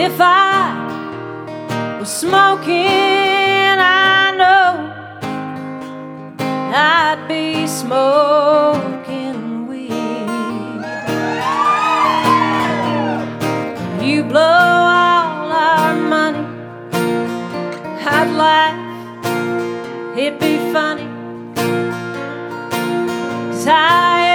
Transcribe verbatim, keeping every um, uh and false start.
If I was smoking, I know I'd be smoking weed. You blow all our money, I'd laugh, it'd be